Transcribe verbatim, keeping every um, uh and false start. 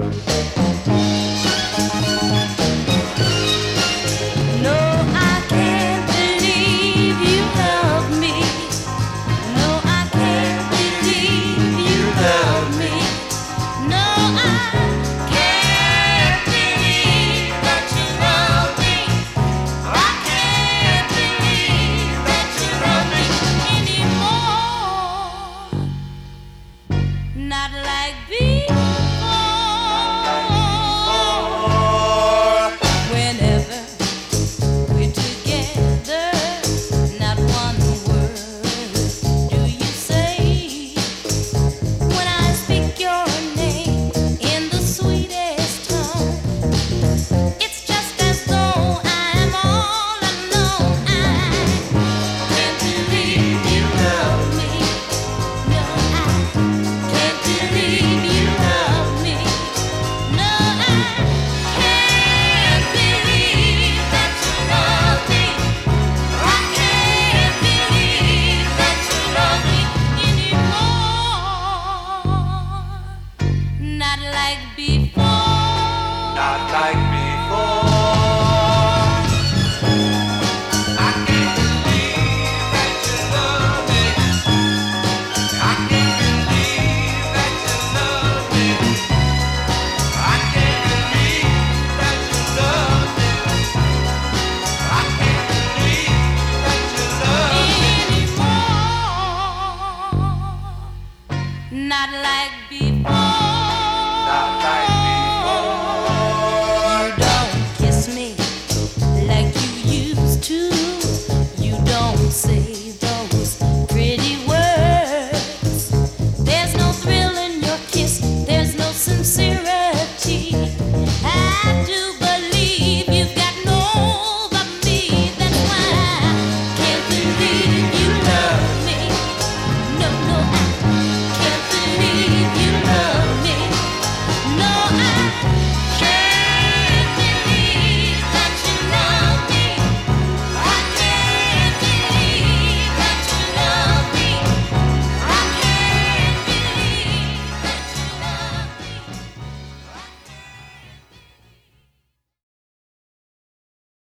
Not like before. Whenever we're together, not one word do you say. When I speak your name in the sweetest tone, it's just as though I'm all alone. I can't believe you love me. No, I can't believe you love me. No, I can't believe that you love me. I can't believe that you love me anymore. Not like before. Not like